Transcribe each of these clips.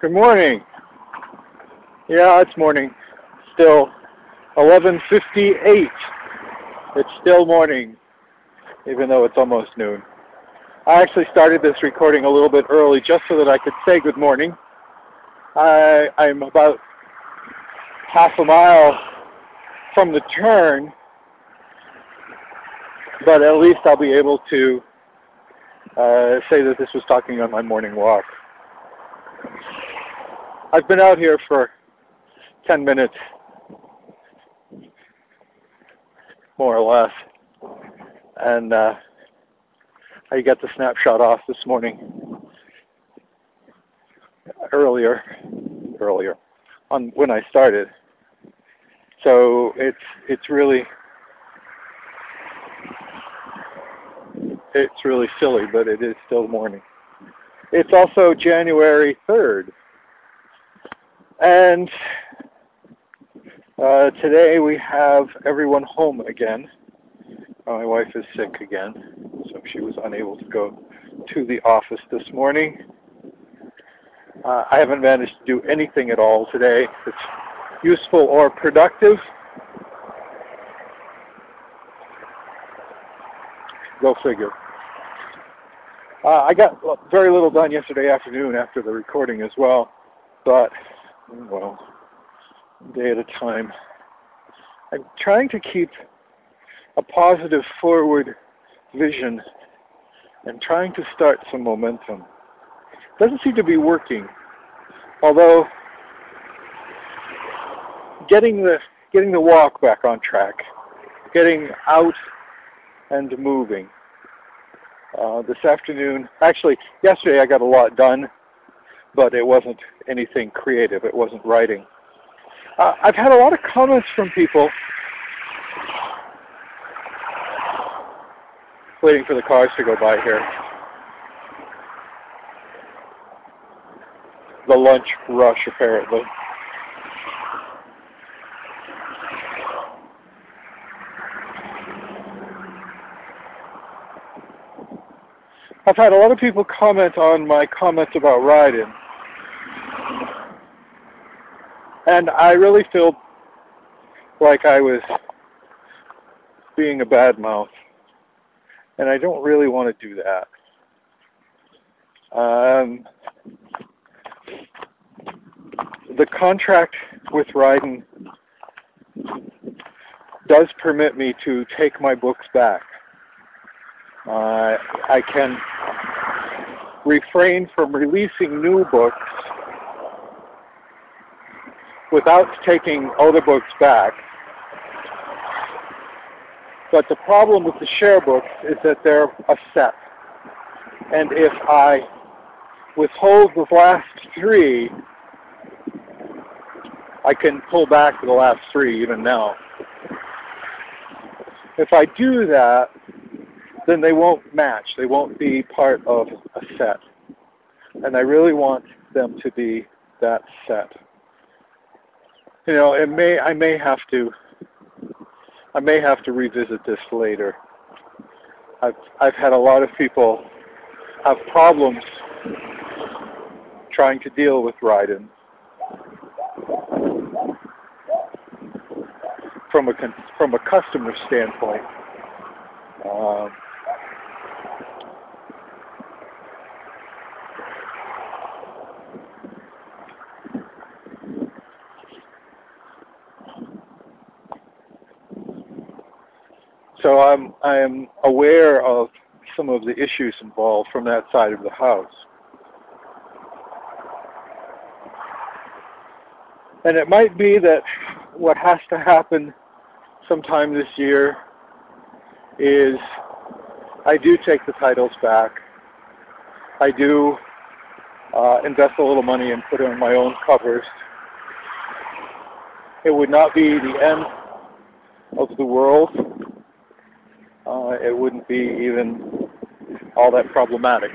Good morning. Yeah, it's morning. Still 11:58. It's still morning, even though it's almost noon. I actually started this recording a little bit early just so that I could say good morning. I'm about half a mile from the turn, but at least I'll be able to say that this was talking on my morning walk. I've been out here for 10 minutes, more or less, and I got the snapshot off this morning earlier on when I started. So it's really silly, but it is still morning. It's also January 3rd, and today we have everyone home again. My wife is sick again, so she was unable to go to the office this morning. I haven't managed to do anything at all today that's useful or productive. Go figure. I got very little done yesterday afternoon after the recording as well, but, well, day at a time. I'm trying to keep a positive forward vision and trying to start some momentum. Doesn't seem to be working, although getting the walk back on track, getting out and moving. This afternoon, actually, yesterday I got a lot done, but it wasn't anything creative. It wasn't writing. I've had a lot of comments from people. Waiting for the cars to go by here. The lunch rush, apparently. I've had a lot of people comment on my comments about riding. And I really feel like I was being a bad mouth. And I don't really want to do that. The contract with Ryden does permit me to take my books back. I can refrain from releasing new books without taking other books back. But the problem with the share books is that they're a set. And if I withhold the last three, I can pull back the last three even now. If I do that, then they won't match. They won't be part of a set. And I really want them to be that set. You know, I may have to revisit this later. I've had a lot of people have problems trying to deal with Ryden from a customer standpoint. So I am aware of some of the issues involved from that side of the house. And it might be that what has to happen sometime this year is I do take the titles back. I do invest a little money and put on my own covers. It would not be the end of the world. It wouldn't be even all that problematic.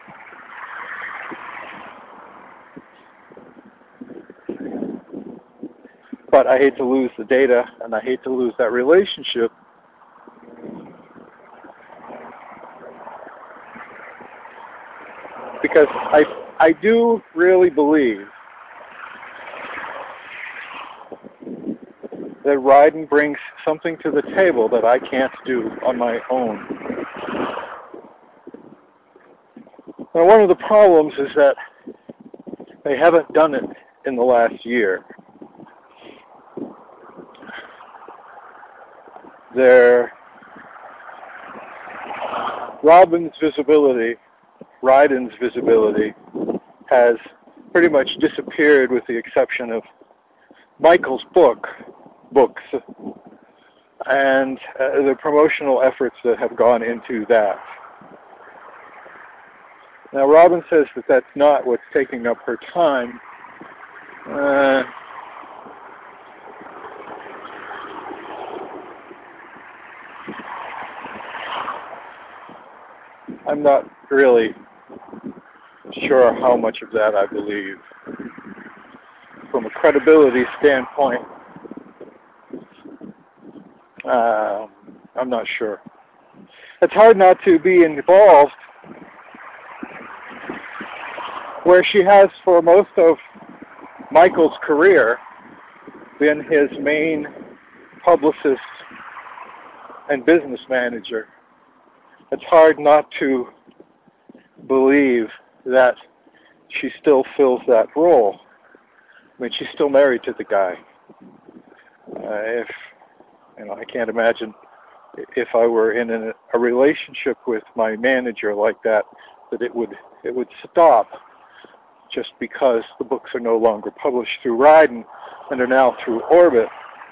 But I hate to lose the data, and I hate to lose that relationship. Because I do really believe that Ryden brings something to the table that I can't do on my own. Now, one of the problems is that they haven't done it in the last year. Robin's visibility, Ryden's visibility, has pretty much disappeared with the exception of Michael's books, and the promotional efforts that have gone into that. Now, Robin says that that's not what's taking up her time. I'm not really sure how much of that I believe. From a credibility standpoint, I'm not sure. It's hard not to be involved where she has, for most of Michael's career, been his main publicist and business manager. It's hard not to believe that she still fills that role. I mean, she's still married to the guy. I can't imagine if I were in a relationship with my manager like that it would stop just because the books are no longer published through Ryden and are now through Orbit.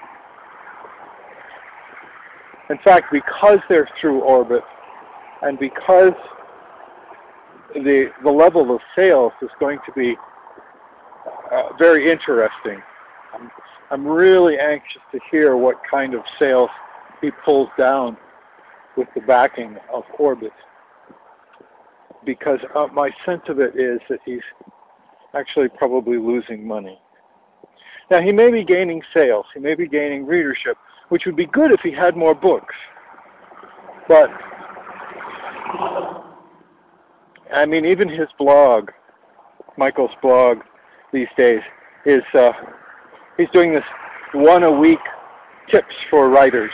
In fact, because they're through Orbit, and because the level of sales is going to be very interesting, I'm really anxious to hear what kind of sales he pulls down with the backing of Orbit, because my sense of it is that he's actually probably losing money. Now, he may be gaining sales, he may be gaining readership, which would be good if he had more books. But, I mean, even his blog, Michael's blog these days, is he's doing this one-a-week tips for writers.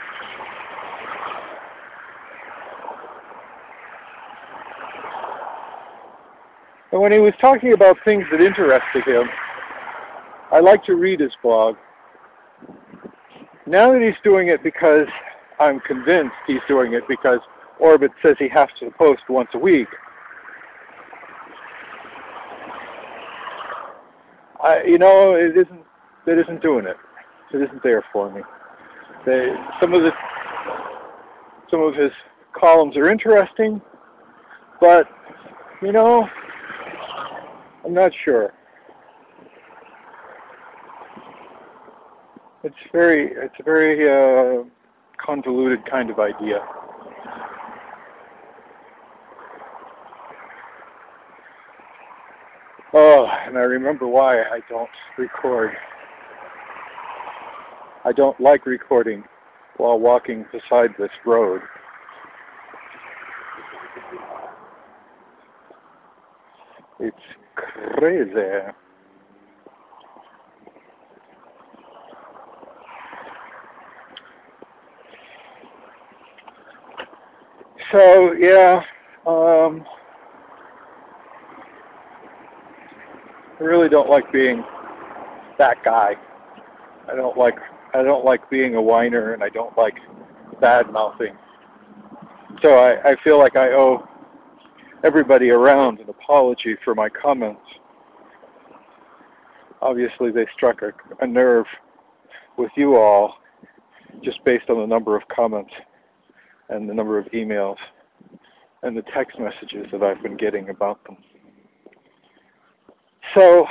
And when he was talking about things that interested him, I like to read his blog. Now that he's doing it because I'm convinced he's doing it because Orbit says he has to post once a week, it isn't doing it. It isn't there for me. Some of his columns are interesting, but I'm not sure. It's a very convoluted kind of idea. Oh, and I remember why I don't record. I don't like recording while walking beside this road. It's crazy. So, yeah, I really don't like being that guy. I don't like being a whiner, and I don't like bad-mouthing. So I feel like I owe everybody around an apology for my comments. Obviously, they struck a nerve with you all just based on the number of comments and the number of emails and the text messages that I've been getting about them. So,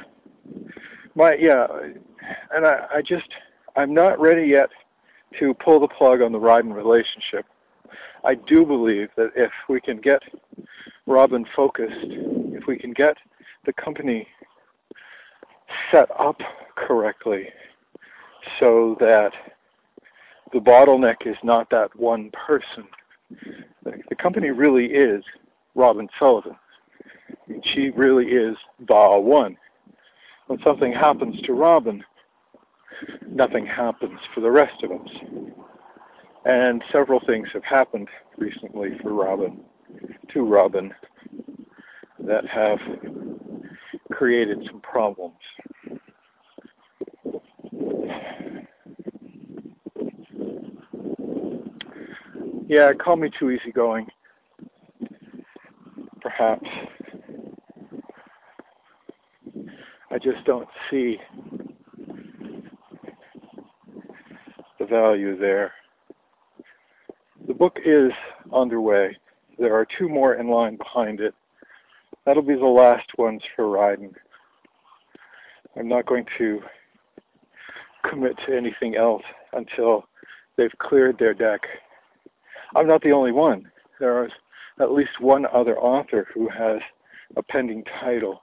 I'm not ready yet to pull the plug on the Ryden relationship. I do believe that if we can get Robin focused, if we can get the company set up correctly so that the bottleneck is not that one person. The company really is Robin Sullivan. I mean, she really is the one. When something happens to Robin, nothing happens for the rest of us. And several things have happened recently to Robin, that have created some problems. Yeah, call me too easygoing, perhaps. I just don't see the value there. The book is underway. There are 2 more in line behind it. That'll be the last ones for Ryden. I'm not going to commit to anything else until they've cleared their deck. I'm not the only one. There is at least one other author who has a pending title.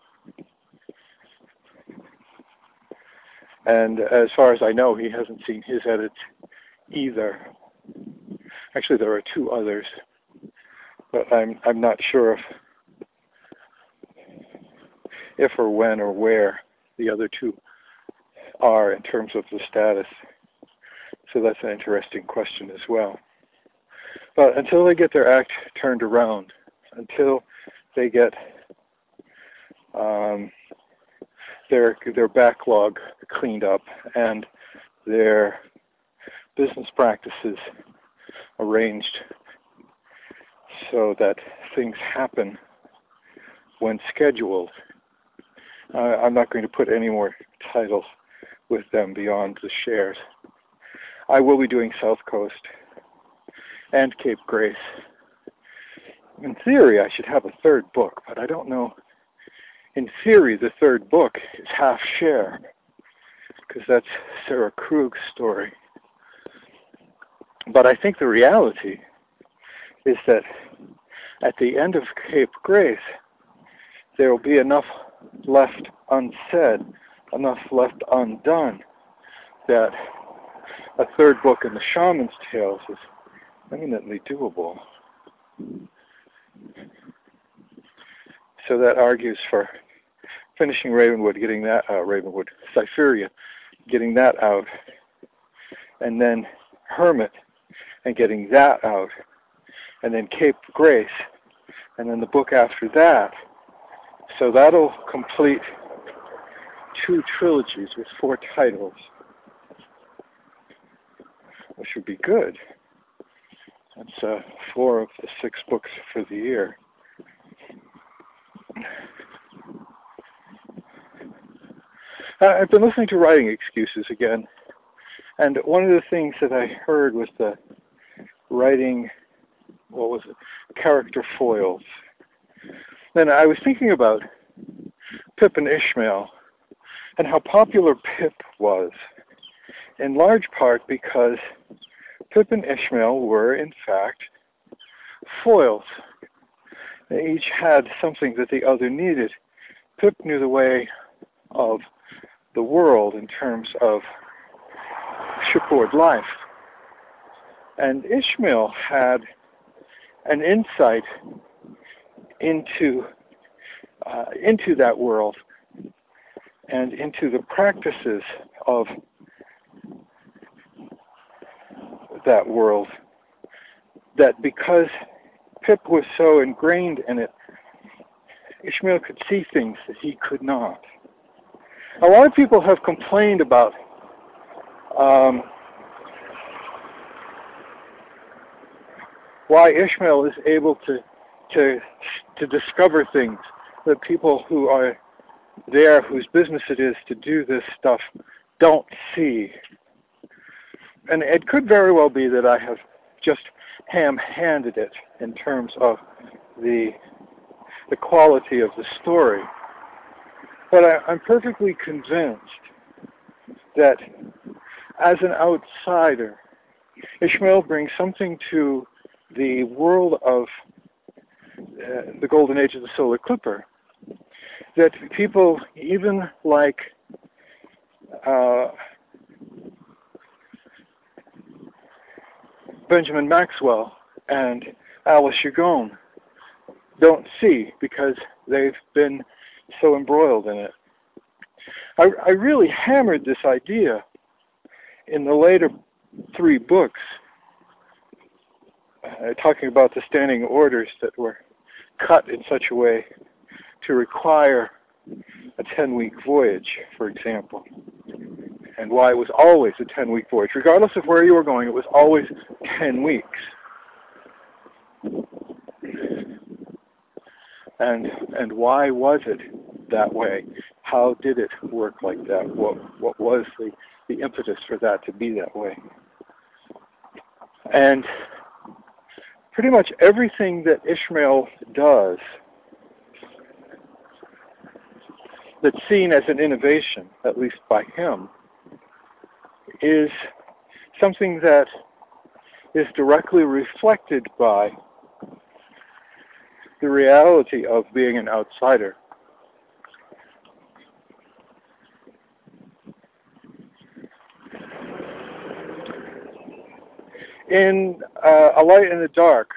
And as far as I know, he hasn't seen his edit either. Actually, there are 2 others, but I'm not sure if or when or where the other 2 are in terms of the status. So that's an interesting question as well. But until they get their act turned around, until they get their backlog cleaned up and their business practices arranged so that things happen when scheduled, I'm not going to put any more titles with them beyond the shares. I will be doing South Coast and Cape Grace. In theory, I should have a 3rd book, but I don't know. In theory, the 3rd book is half share, because that's Sarah Krug's story. But I think the reality is that at the end of Cape Grace, there will be enough left unsaid, enough left undone, that a 3rd book in the Shaman's Tales is eminently doable. So that argues for finishing Ravenwood, getting that Cypheria, getting that out, and then Hermit, and getting that out, and then Cape Grace, and then the book after that. So that'll complete 2 trilogies with 4 titles, which would be good. That's 4 of the 6 books for the year. I've been listening to Writing Excuses again, and one of the things that I heard was the writing, character foils. Then I was thinking about Pip and Ishmael and how popular Pip was, in large part because Pip and Ishmael were, in fact, foils. They each had something that the other needed. Pip knew the way of the world in terms of shipboard life, and Ishmael had an insight into that world and into the practices of that world, that because Pip was so ingrained in it, Ishmael could see things that he could not. A lot of people have complained about why Ishmael is able to discover things that people who are there, whose business it is to do this stuff, don't see. And it could very well be that I have just ham-handed it in terms of the quality of the story. But I'm perfectly convinced that as an outsider, Ishmael brings something to the world of the golden age of the solar clipper that people even like Benjamin Maxwell and Alice Chagon don't see, because they've been so embroiled in it. I really hammered this idea in the later 3 books, talking about the standing orders that were cut in such a way to require a 10-week voyage, for example, and why it was always a 10-week voyage. Regardless of where you were going, it was always 10 weeks. And why was it that way? How did it work like that? What was the impetus for that to be that way? And pretty much everything that Ishmael does that's seen as an innovation, at least by him, is something that is directly reflected by the reality of being an outsider. In A Light in the Dark,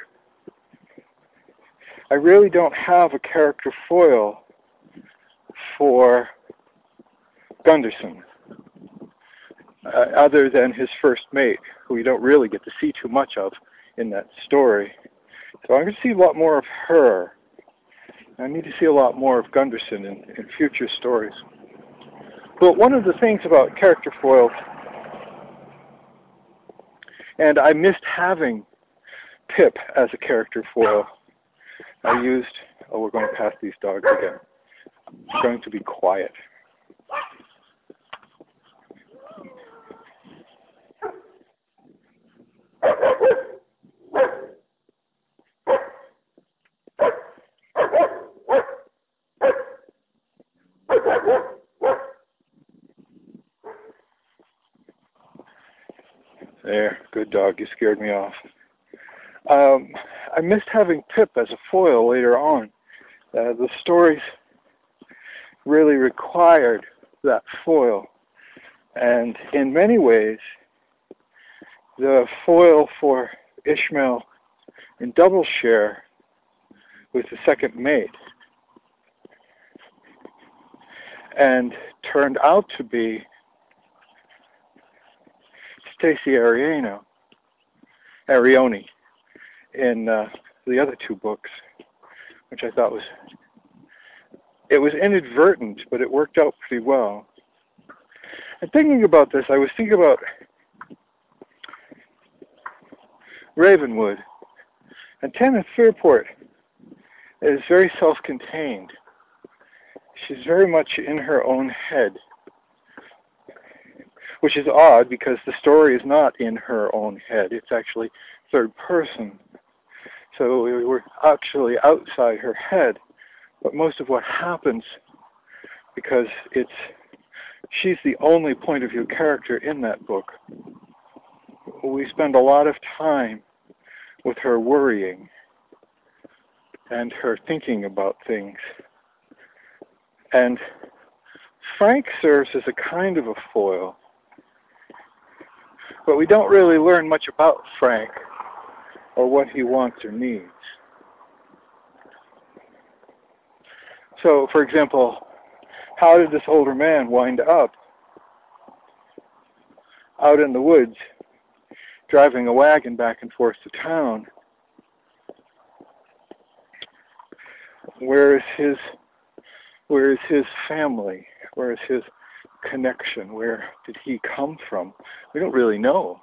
I really don't have a character foil for Gunderson, other than his first mate, who we don't really get to see too much of in that story. So I'm going to see a lot more of her. I need to see a lot more of Gunderson in future stories. But one of the things about character foils, and I missed having Pip as a character foil. We're going to pass these dogs again. I'm going to be quiet. There, good dog, you scared me off. I missed having Pip as a foil later on. The stories really required that foil. And in many ways, the foil for Ishmael in Double Share was the second mate, and turned out to be Stacey Arione in the other 2 books, which I thought it was inadvertent, but it worked out pretty well. And thinking about this, I was thinking about Ravenwood. And Tanith Fairport is very self-contained. She's very much in her own head, which is odd because the story is not in her own head. It's actually third person. So we're actually outside her head. But most of what happens, because she's the only point of view character in that book, we spend a lot of time with her worrying and her thinking about things. And Frank serves as a kind of a foil, but we don't really learn much about Frank or what he wants or needs. So, for example, how did this older man wind up out in the woods, driving a wagon back and forth to town? Where is his family? Where is his connection? Where did he come from? We don't really know.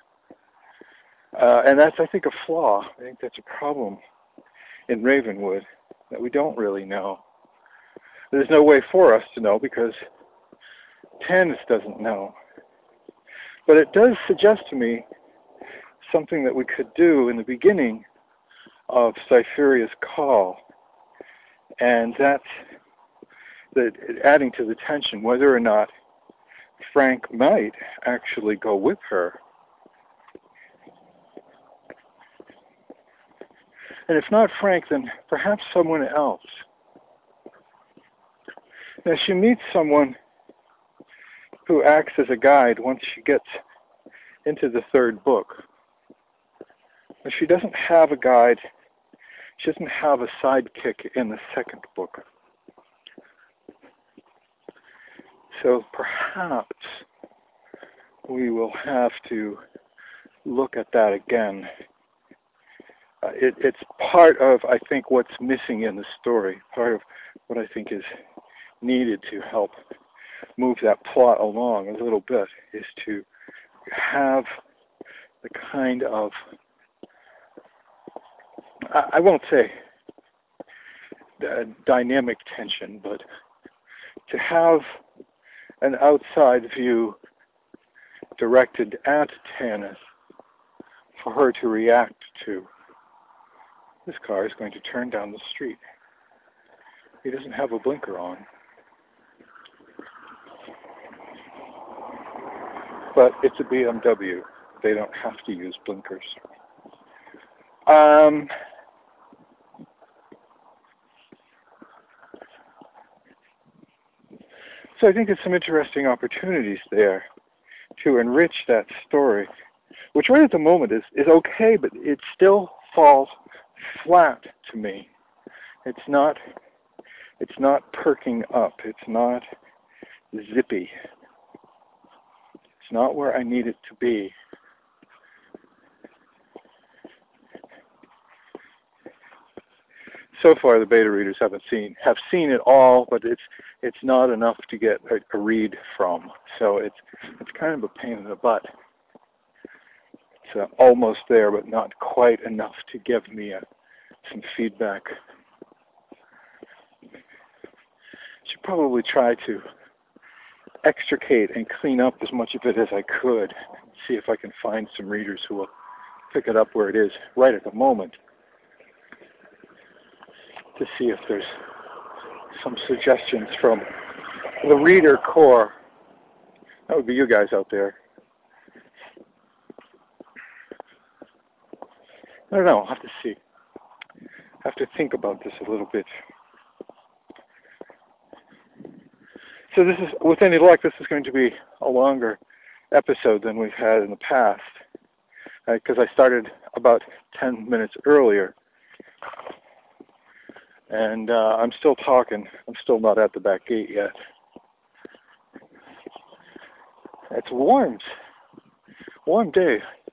And that's, I think, a flaw. I think that's a problem in Ravenwood, that we don't really know. There's no way for us to know because Tanith doesn't know. But it does suggest to me something that we could do in the beginning of Cypheria's Call. And that's adding to the tension, whether or not Frank might actually go with her. And if not Frank, then perhaps someone else. Now, she meets someone who acts as a guide once she gets into the 3rd book. But she doesn't have a guide. She doesn't have a sidekick in the 2nd book. So perhaps we will have to look at that again. It's part of, I think, what's missing in the story. Part of what I think is needed to help move that plot along a little bit is to have the kind of, I won't say dynamic tension, but to have an outside view directed at Tanis for her to react to. This car is going to turn down the street. He doesn't have a blinker on. But it's a BMW. They don't have to use blinkers. So I think there's some interesting opportunities there to enrich that story, which right at the moment is okay, but it still falls flat to me. It's not perking up. It's not zippy. It's not where I need it to be. So far, the beta readers have seen it all, but it's not enough to get a read from. So it's kind of a pain in the butt. It's almost there, but not quite enough to give me some feedback. Should probably try to extricate and clean up as much of it as I could. See if I can find some readers who will pick it up where it is right at the moment, to see if there's some suggestions from the reader core. That would be you guys out there. I don't know. I'll have to see. Have to think about this a little bit. So this is, with any luck, this is going to be a longer episode than we've had in the past, because I started about 10 minutes earlier. And I'm still talking. I'm still not at the back gate yet. It's warm. Warm day.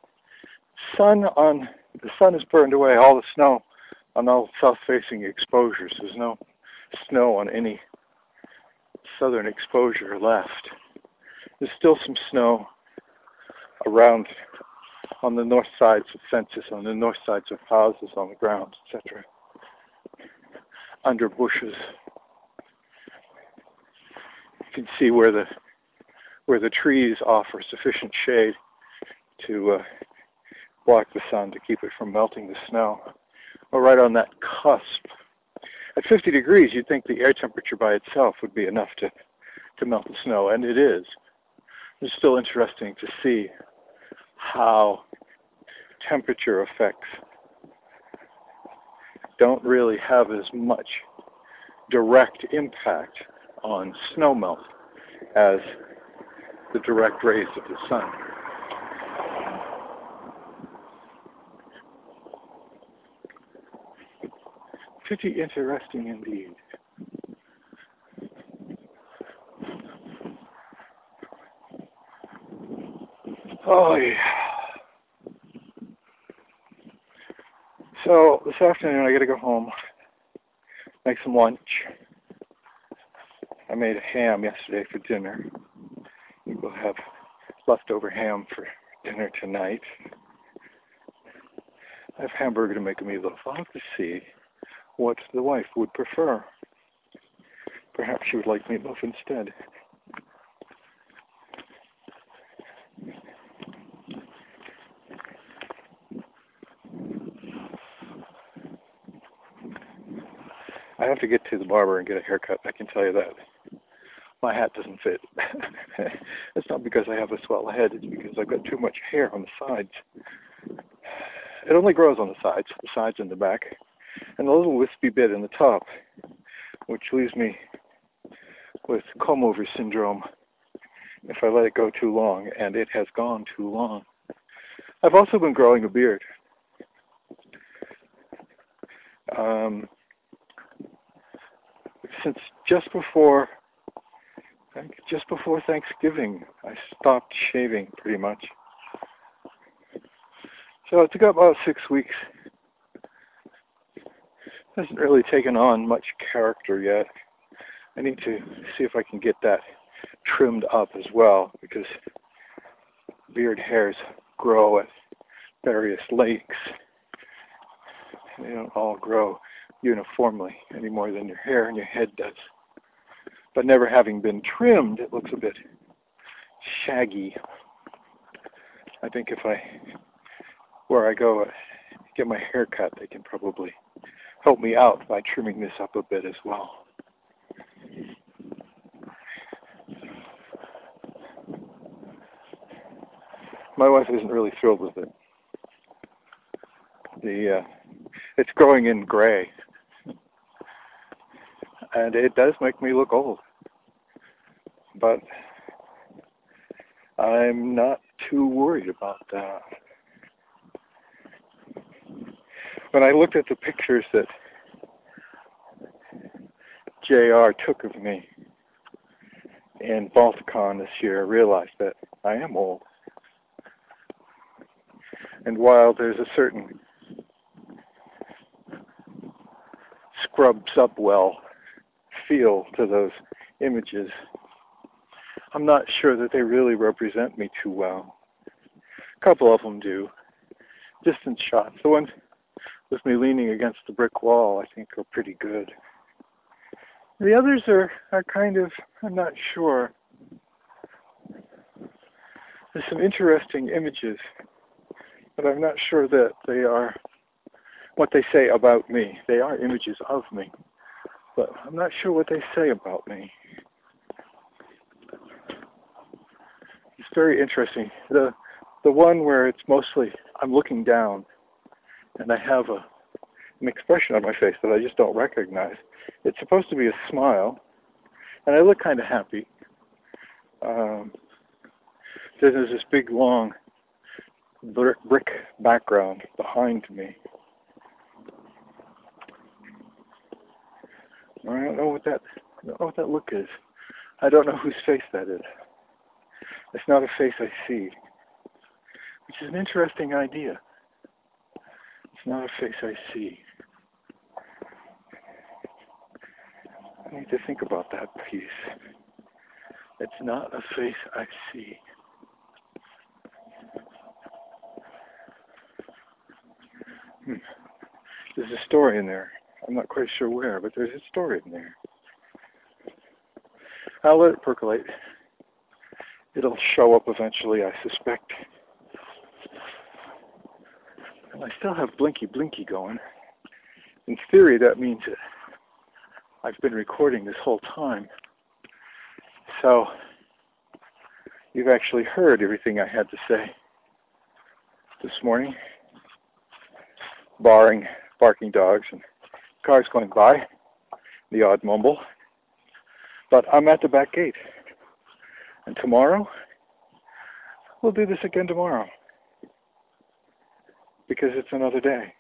The sun has burned away all the snow on all south-facing exposures. There's no snow on any southern exposure left. There's still some snow around on the north sides of fences, on the north sides of houses, on the ground, etc. Under bushes. You can see where the trees offer sufficient shade to block the sun, to keep it from melting the snow. Or right on that cusp. At 50 degrees, you'd think the air temperature by itself would be enough to melt the snow, and it is. It's still interesting to see how temperature effects don't really have as much direct impact on snowmelt as the direct rays of the sun. Pretty interesting indeed. Oh yeah. So this afternoon I gotta go home, make some lunch. I made a ham yesterday for dinner. We'll have leftover ham for dinner tonight. I have hamburger to make a meatloaf. I'll have to see what the wife would prefer. Perhaps she would like meatloaf instead. I have to get to the barber and get a haircut, I can tell you that. My hat doesn't fit. It's not because I have a swell head, it's because I've got too much hair on the sides. It only grows on the sides and the back, and a little wispy bit in the top, which leaves me with comb-over syndrome if I let it go too long, and it has gone too long. I've also been growing a beard. Since just before think just before Thanksgiving, I stopped shaving pretty much. So it took about 6 weeks. Hasn't really taken on much character yet. I need to see if I can get that trimmed up as well, because beard hairs grow at various lengths. They don't all grow uniformly any more than your hair and your head does. But never having been trimmed, it looks a bit shaggy. I think if where I go get my hair cut, they can probably help me out by trimming this up a bit as well. My wife isn't really thrilled with it. It's growing in gray, and it does make me look old. But I'm not too worried about that. When I looked at the pictures that JR took of me in Balticon this year, I realized that I am old. And while there's a certain scrubs up well feel to those images, I'm not sure that they really represent me too well. A couple of them do. Distant shots. The ones with me leaning against the brick wall, I think, are pretty good. The others are kind of, I'm not sure. There's some interesting images, but I'm not sure that they are what they say about me. They are images of me, but I'm not sure what they say about me. It's very interesting. The one where it's mostly I'm looking down and I have an expression on my face that I just don't recognize. It's supposed to be a smile, and I look kind of happy. There's this big, long brick background behind me. I don't know what that look is. I don't know whose face that is. It's not a face I see, which is an interesting idea. It's not a face I see. I need to think about that piece. It's not a face I see. There's a story in there. I'm not quite sure where, but there's a story in there. I'll let it percolate. It'll show up eventually, I suspect. And I still have Blinky going. In theory, that means that I've been recording this whole time. So, you've actually heard everything I had to say this morning, barring barking dogs and cars going by, the odd mumble. But I'm at the back gate. And tomorrow, we'll do this again tomorrow. Because it's another day.